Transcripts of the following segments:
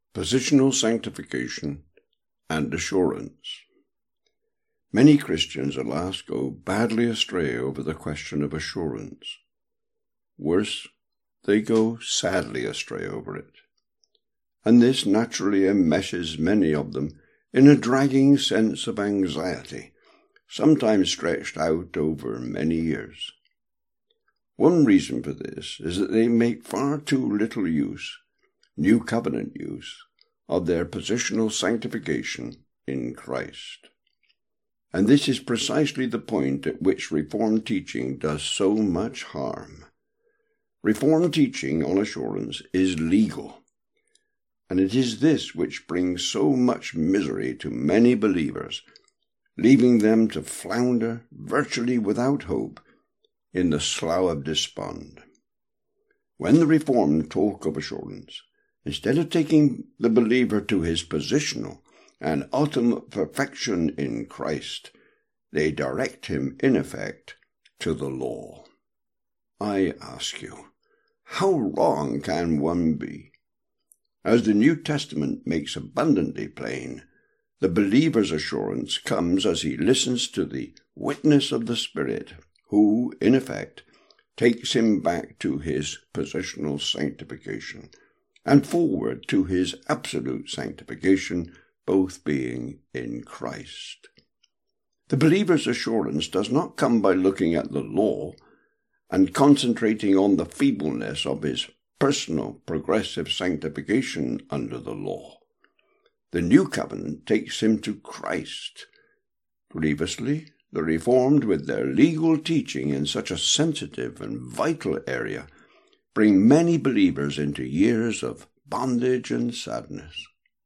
Positional sanctification and assurance. Many Christians, alas, go badly astray over the question of assurance. Worse, they go sadly astray over it. And this naturally enmeshes many of them in a dragging sense of anxiety, sometimes stretched out over many years. One reason for this is that they make far too little use, New Covenant use, of their positional sanctification in Christ. And this is precisely the point at which Reformed teaching does so much harm. Reformed teaching on assurance is legal, and it is this which brings so much misery to many believers, leaving them to flounder virtually without hope in the slough of despond. When the Reformed talk of assurance, instead of taking the believer to his positional and ultimate perfection in Christ, they direct him, in effect, to the law. I ask you, how wrong can one be? As the New Testament makes abundantly plain, the believer's assurance comes as he listens to the witness of the Spirit, who, in effect, takes him back to his positional sanctification, and forward to his absolute sanctification, both being in Christ. The believer's assurance does not come by looking at the law and concentrating on the feebleness of his personal progressive sanctification under the law. The New Covenant takes him to Christ. Previously, the Reformed, with their legal teaching in such a sensitive and vital area, bring many believers into years of bondage and sadness.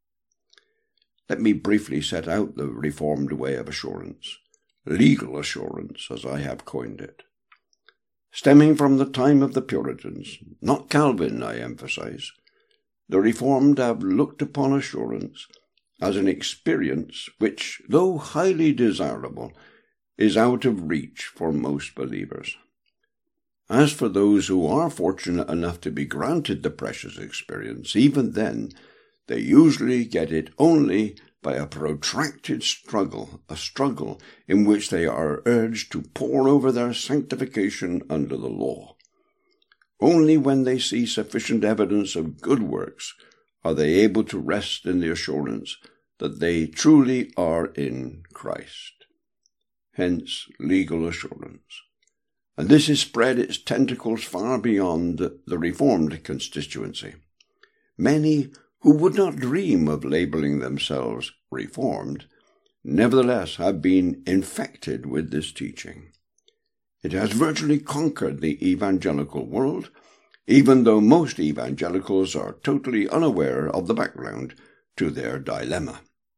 Let me briefly set out the Reformed way of assurance, legal assurance, as I have coined it. Stemming from the time of the Puritans, not Calvin, I emphasize, the Reformed have looked upon assurance as an experience which, though highly desirable, is out of reach for most believers. As for those who are fortunate enough to be granted the precious experience, even then, they usually get it only by a protracted struggle, a struggle in which they are urged to pore over their sanctification under the law. Only when they see sufficient evidence of good works are they able to rest in the assurance that they truly are in Christ. Hence, legal assurance. And this has spread its tentacles far beyond the Reformed constituency. Many who would not dream of labeling themselves Reformed, nevertheless have been infected with this teaching. It has virtually conquered the evangelical world, even though most evangelicals are totally unaware of the background to their dilemma,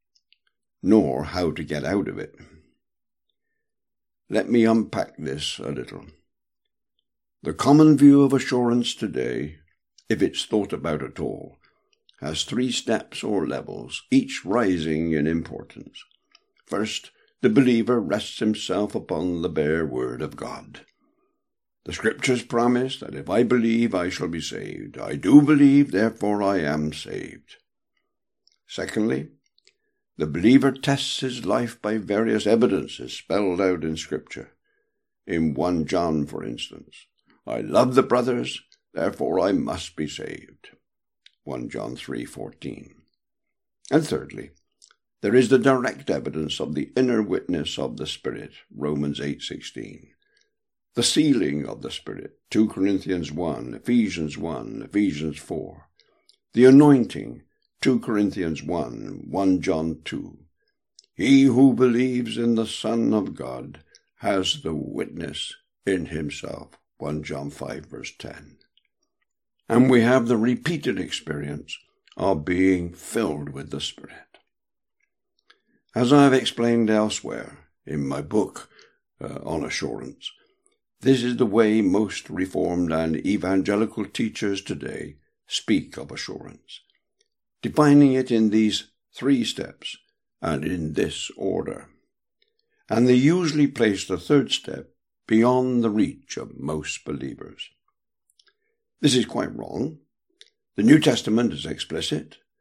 nor how to get out of it. Let me unpack this a little. The common view of assurance today, if it's thought about at all, has 3 steps or levels, each rising in importance. First, the believer rests himself upon the bare word of God. The Scriptures promise that if I believe, I shall be saved. I do believe, therefore I am saved. Secondly, the believer tests his life by various evidences spelled out in Scripture. In 1 John, for instance, I love the brothers, therefore I must be saved. 1 John 3:14. And thirdly, there is the direct evidence of the inner witness of the Spirit, Romans 8:16. The sealing of the Spirit, 2 Corinthians 1, Ephesians 1, Ephesians 4. The anointing, 2 Corinthians 1, 1 John 2. He who believes in the Son of God has the witness in himself, 1 John 5, verse 10. And we have the repeated experience of being filled with the Spirit. As I have explained elsewhere in my book on assurance, this is the way most Reformed and evangelical teachers today speak of assurance, defining it in these 3 steps and in this order. And they usually place the 3rd step beyond the reach of most believers. This is quite wrong. The New Testament is explicit.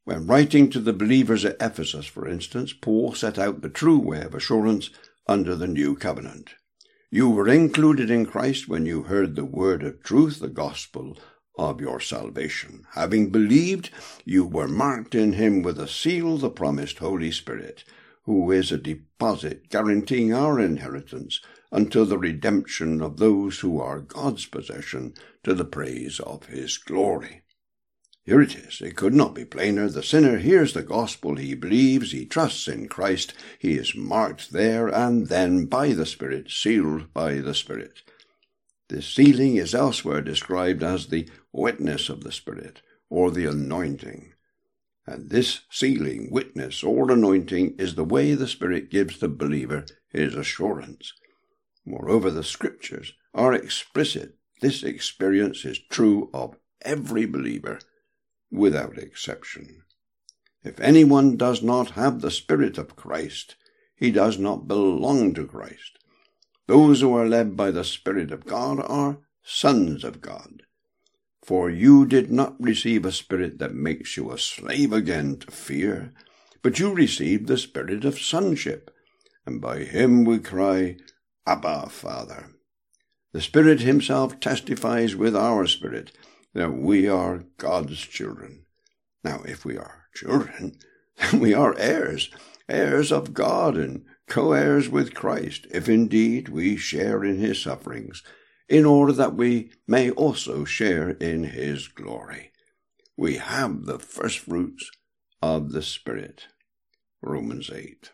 When writing to the believers at Ephesus, for instance, Paul set out the true way of assurance under the new covenant. You were included in Christ when you heard the word of truth, the gospel of your salvation. Having believed, you were marked in him with a seal, the promised Holy Spirit, who is a deposit guaranteeing our inheritance until the redemption of those who are God's possession, to the praise of his glory. Here it is. It could not be plainer. The sinner hears the gospel, he believes, he trusts in Christ, he is marked there and then by the Spirit, sealed by the Spirit. This sealing is elsewhere described as the witness of the Spirit, or the anointing. And this sealing, witness, or anointing is the way the Spirit gives the believer his assurance. Moreover, the Scriptures are explicit. This experience is true of every believer, without exception. If anyone does not have the Spirit of Christ, he does not belong to Christ. Those who are led by the Spirit of God are sons of God. For you did not receive a spirit that makes you a slave again to fear, but you received the Spirit of sonship, and by him we cry, Abba, Father. The Spirit himself testifies with our spirit that we are God's children. Now, if we are children, then we are heirs, heirs of God and co-heirs with Christ, if indeed we share in his sufferings, in order that we may also share in his glory. We have the first fruits of the Spirit. Romans 8.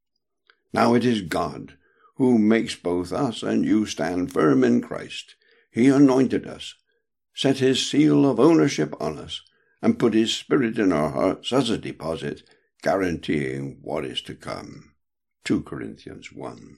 Now it is God who makes both us and you stand firm in Christ. He anointed us, set his seal of ownership on us, and put his Spirit in our hearts as a deposit, guaranteeing what is to come. 2 Corinthians 1.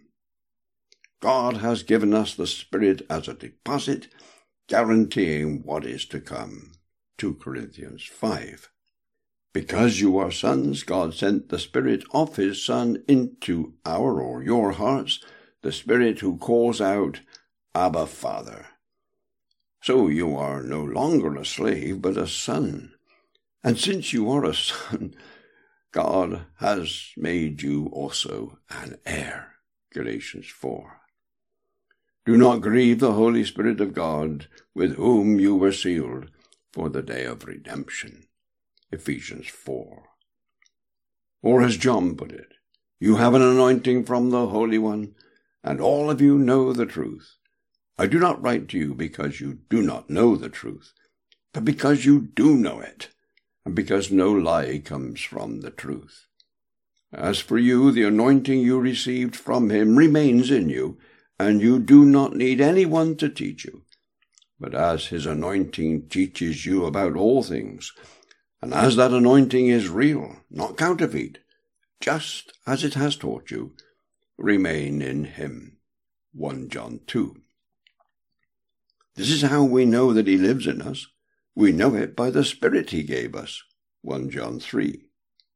God has given us the Spirit as a deposit, guaranteeing what is to come. 2 Corinthians 5. Because you are sons, God sent the Spirit of his Son into our or your hearts, the Spirit who calls out, Abba, Father. So you are no longer a slave, but a son. And since you are a son, God has made you also an heir. Galatians 4. Do not grieve the Holy Spirit of God, with whom you were sealed for the day of redemption. Ephesians 4. Or as John put it, you have an anointing from the Holy One, and all of you know the truth. I do not write to you because you do not know the truth, but because you do know it, and because no lie comes from the truth. As for you, the anointing you received from him remains in you, and you do not need anyone to teach you. But as his anointing teaches you about all things, and as that anointing is real, not counterfeit, just as it has taught you, remain in him. 1 John 2. This is how we know that he lives in us. We know it by the Spirit he gave us. 1 John 3.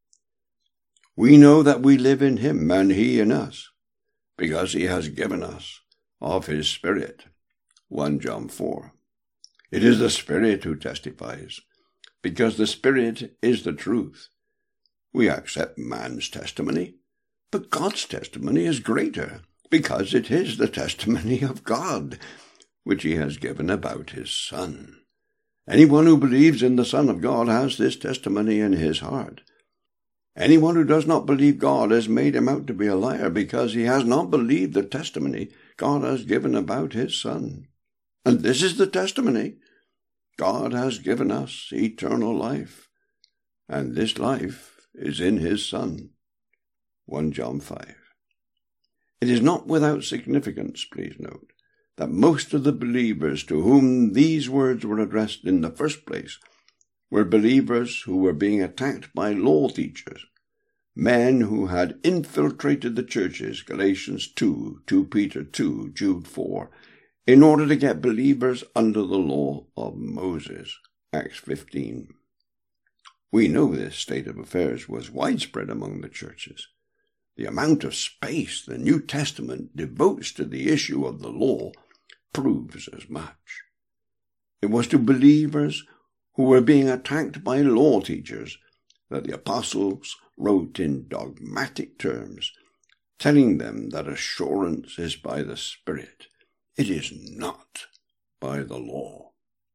We know that we live in him and he in us, because he has given us of his Spirit. 1 John 4. It is the Spirit who testifies, because the Spirit is the truth. We accept man's testimony, but God's testimony is greater, because it is the testimony of God, which he has given about his Son. Anyone who believes in the Son of God has this testimony in his heart. Anyone who does not believe God has made him out to be a liar, because he has not believed the testimony God has given about his Son. And this is the testimony. God has given us eternal life, and this life is in his Son. 1 John 5. It is not without significance, please note, that most of the believers to whom these words were addressed in the first place were believers who were being attacked by law teachers, men who had infiltrated the churches, Galatians 2, 2 Peter 2, Jude 4, in order to get believers under the law of Moses, Acts 15. We know this state of affairs was widespread among the churches. The amount of space the New Testament devotes to the issue of the law proves as much. It was to believers who were being attacked by law teachers that the apostles wrote in dogmatic terms, telling them that assurance is by the Spirit. It is not by the law.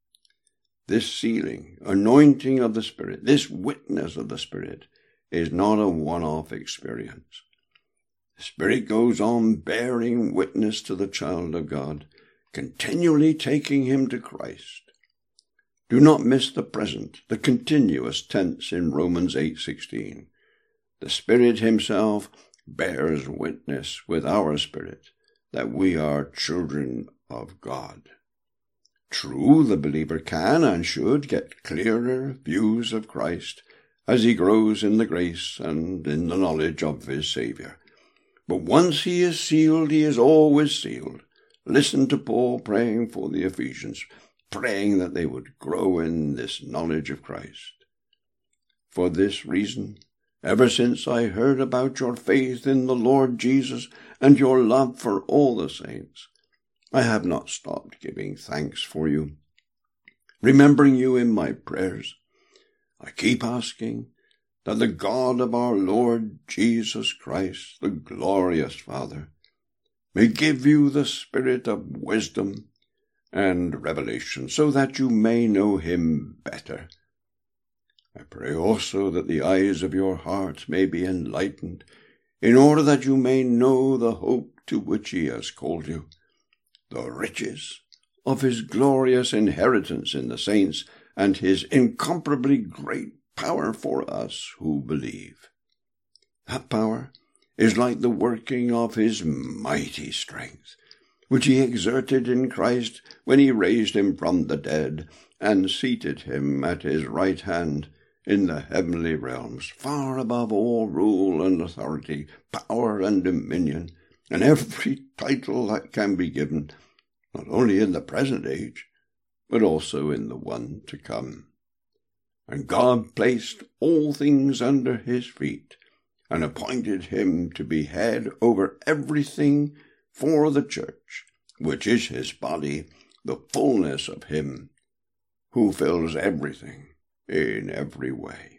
This sealing, anointing of the Spirit, this witness of the Spirit, is not a one-off experience. The Spirit goes on bearing witness to the child of God, continually taking him to Christ. Do not miss the present, the continuous tense in Romans 8:16. The Spirit himself bears witness with our spirit that we are children of God. True, the believer can and should get clearer views of Christ as he grows in the grace and in the knowledge of his Saviour. But once he is sealed, he is always sealed. Listen to Paul praying for the Ephesians, praying that they would grow in this knowledge of Christ. For this reason, ever since I heard about your faith in the Lord Jesus and your love for all the saints, I have not stopped giving thanks for you, remembering you in my prayers. I keep asking that the God of our Lord Jesus Christ, the glorious Father, may give you the spirit of wisdom and revelation, so that you may know him better. I pray also that the eyes of your heart may be enlightened, in order that you may know the hope to which he has called you, the riches of his glorious inheritance in the saints, and his incomparably great power for us who believe. That power is like the working of his mighty strength, which he exerted in Christ when he raised him from the dead and seated him at his right hand in the heavenly realms, far above all rule and authority, power and dominion, and every title that can be given, not only in the present age, but also in the one to come. And God placed all things under his feet, and appointed him to be head over everything for the church, which is his body, the fullness of him who fills everything in every way.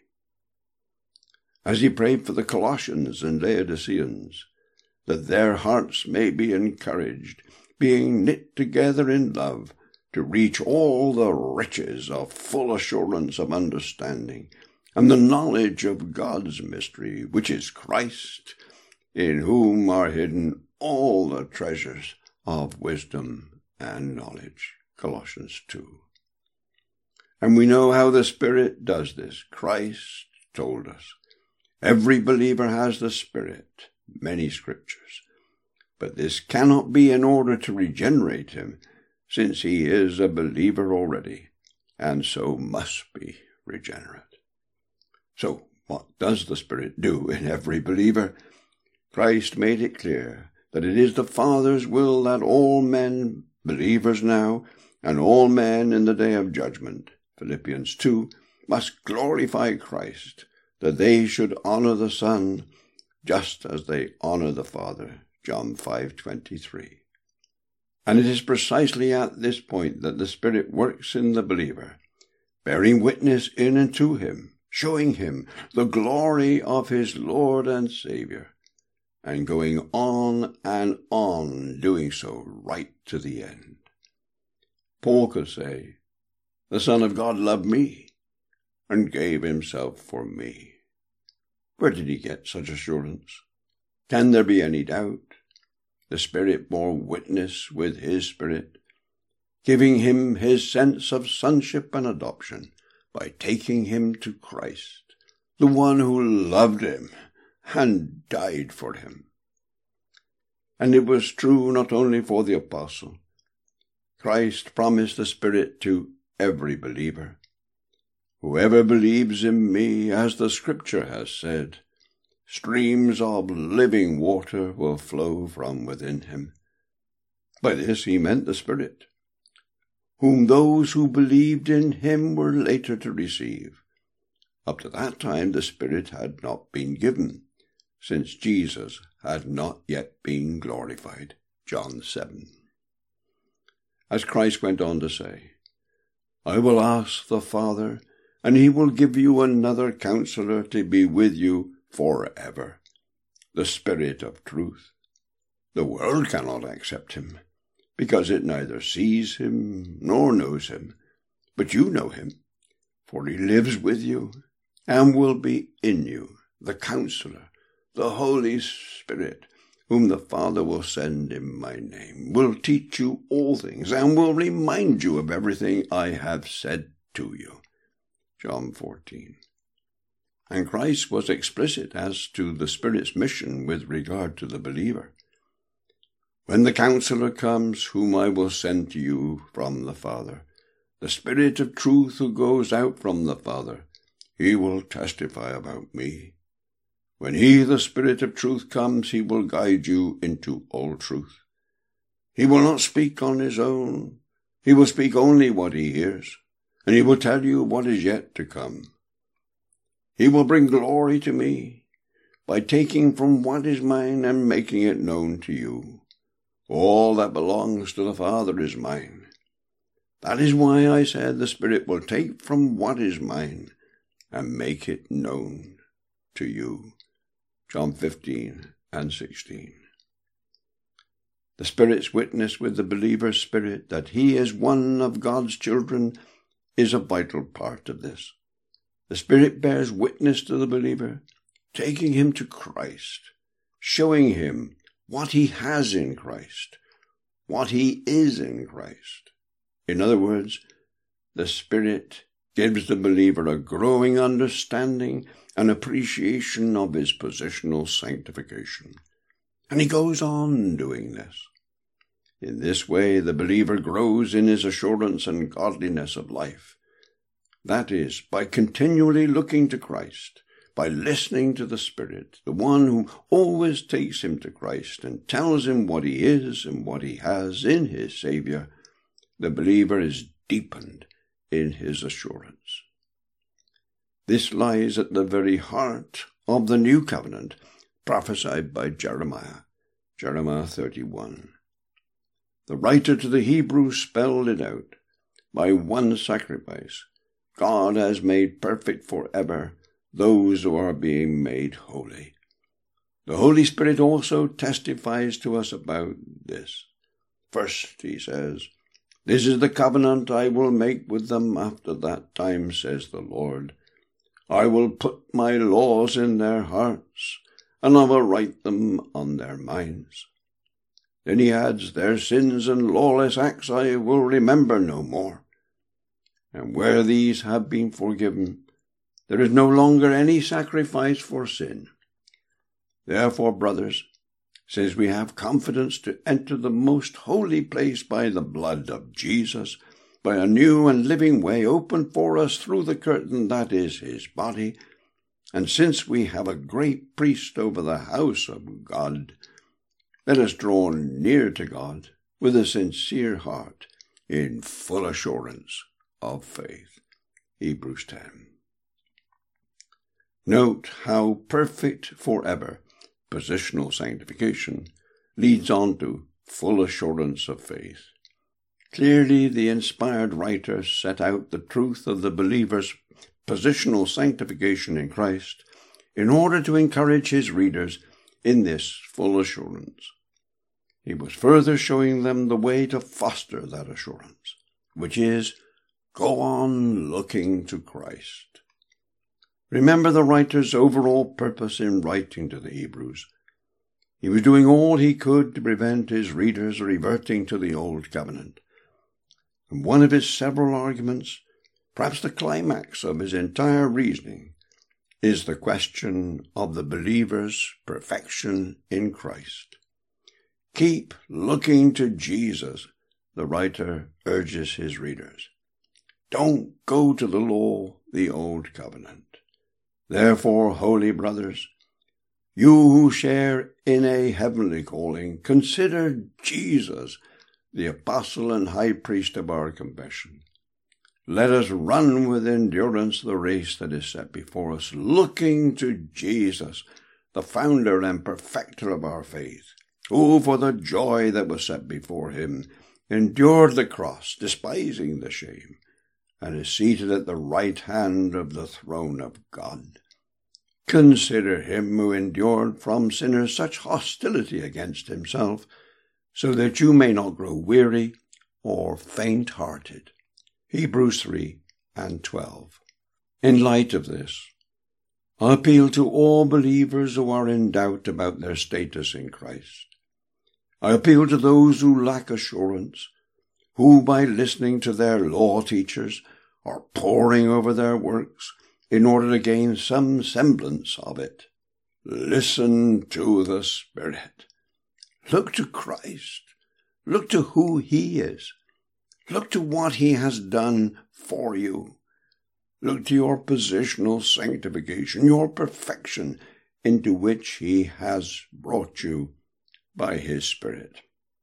As he prayed for the Colossians and Laodiceans, that their hearts may be encouraged, being knit together in love, to reach all the riches of full assurance of understanding, and the knowledge of God's mystery, which is Christ, in whom are hidden all the treasures of wisdom and knowledge. Colossians 2. And we know how the Spirit does this. Christ told us. Every believer has the Spirit, many scriptures. But this cannot be in order to regenerate him, since he is a believer already, and so must be regenerate. So, what does the Spirit do in every believer? Christ made it clear that it is the Father's will that all men, believers now, and all men in the day of judgment, Philippians 2, must glorify Christ, that they should honor the Son, just as they honor the Father, John 5:23. And it is precisely at this point that the Spirit works in the believer, bearing witness in and to him, showing him the glory of his Lord and Saviour, and going on and on doing so right to the end. Paul could say, "The Son of God loved me and gave himself for me." Where did he get such assurance? Can there be any doubt? The Spirit bore witness with his Spirit, giving him his sense of sonship and adoption by taking him to Christ, the one who loved him and died for him. And it was true not only for the apostle. Christ promised the Spirit to every believer. Whoever believes in me, as the Scripture has said, streams of living water will flow from within him. By this he meant the Spirit, whom those who believed in him were later to receive. Up to that time the Spirit had not been given, since Jesus had not yet been glorified. John 7. As Christ went on to say, "I will ask the Father, and he will give you another Counselor to be with you forever, the Spirit of truth. The world cannot accept him, because it neither sees him nor knows him. But you know him, for he lives with you and will be in you, the Counselor, the Holy Spirit, whom the Father will send in my name, will teach you all things and will remind you of everything I have said to you. John 14. And Christ was explicit as to the Spirit's mission with regard to the believer. When the Counselor comes, whom I will send to you from the Father, the Spirit of truth who goes out from the Father, he will testify about me. When he, the Spirit of truth, comes, he will guide you into all truth. He will not speak on his own. He will speak only what he hears, and he will tell you what is yet to come. He will bring glory to me by taking from what is mine and making it known to you. All that belongs to the Father is mine. That is why I said the Spirit will take from what is mine and make it known to you. John 15 and 16. The Spirit's witness with the believer's spirit that he is one of God's children is a vital part of this. The Spirit bears witness to the believer, taking him to Christ, showing him what he has in Christ, what he is in Christ. In other words, the Spirit gives the believer a growing understanding and appreciation of his positional sanctification. And he goes on doing this. In this way, the believer grows in his assurance and godliness of life. That is, by continually looking to Christ, by listening to the Spirit, the one who always takes him to Christ and tells him what he is and what he has in his Saviour, the believer is deepened in his assurance. This lies at the very heart of the new covenant prophesied by Jeremiah, Jeremiah 31. The writer to the Hebrews spelled it out. By one sacrifice, God has made perfect forever those who are being made holy. The Holy Spirit also testifies to us about this. First, he says, "This is the covenant I will make with them after that time, says the Lord. I will put my laws in their hearts, and I will write them on their minds." Then he adds, "Their sins and lawless acts I will remember no more. And where these have been forgiven, there is no longer any sacrifice for sin. Therefore, brothers, since we have confidence to enter the most holy place by the blood of Jesus, by a new and living way opened for us through the curtain that is his body, and since we have a great priest over the house of God, let us draw near to God with a sincere heart, in full assurance of faith." Hebrews 10. Note how perfect forever positional sanctification leads on to full assurance of faith. Clearly, the inspired writer set out the truth of the believer's positional sanctification in Christ in order to encourage his readers in this full assurance. He was further showing them the way to foster that assurance, which is, go on looking to Christ. Remember the writer's overall purpose in writing to the Hebrews. He was doing all he could to prevent his readers reverting to the Old Covenant. And one of his several arguments, perhaps the climax of his entire reasoning, is the question of the believer's perfection in Christ. Keep looking to Jesus, the writer urges his readers. Don't go to the law, the Old Covenant. Therefore, holy brothers, you who share in a heavenly calling, consider Jesus, the apostle and high priest of our confession. Let us run with endurance the race that is set before us, looking to Jesus, the founder and perfecter of our faith, who for the joy that was set before him endured the cross, despising the shame, and is seated at the right hand of the throne of God. Consider him who endured from sinners such hostility against himself, so that you may not grow weary or faint-hearted. Hebrews 3:12. In light of this, I appeal to all believers who are in doubt about their status in Christ. I appeal to those who lack assurance, who by listening to their law teachers are poring over their works in order to gain some semblance of it. Listen to the Spirit. Look to Christ. Look to who he is. Look to what he has done for you. Look to your positional sanctification, your perfection, into which he has brought you by his Spirit.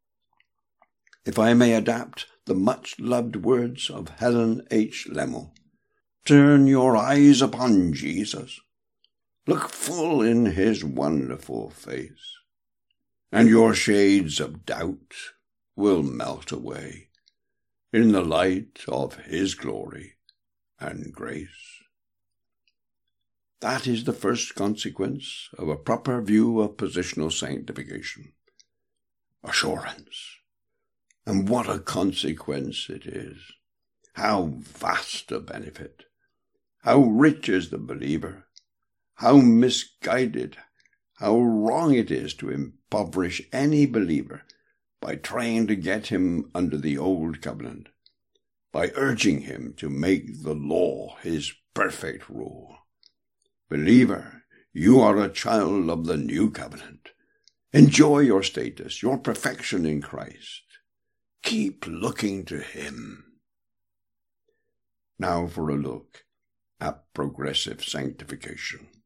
If I may adapt the much-loved words of Helen H. Lemmel, turn your eyes upon Jesus. Look full in his wonderful face, and your shades of doubt will melt away in the light of his glory and grace. That is the first consequence of a proper view of positional sanctification. Assurance. And what a consequence it is. How vast a benefit. How rich is the believer. How misguided, how wrong it is to impoverish any believer by trying to get him under the old covenant, by urging him to make the law his perfect rule. Believer, you are a child of the new covenant. Enjoy your status, your perfection in Christ. Keep looking to him. Now for a look at progressive sanctification.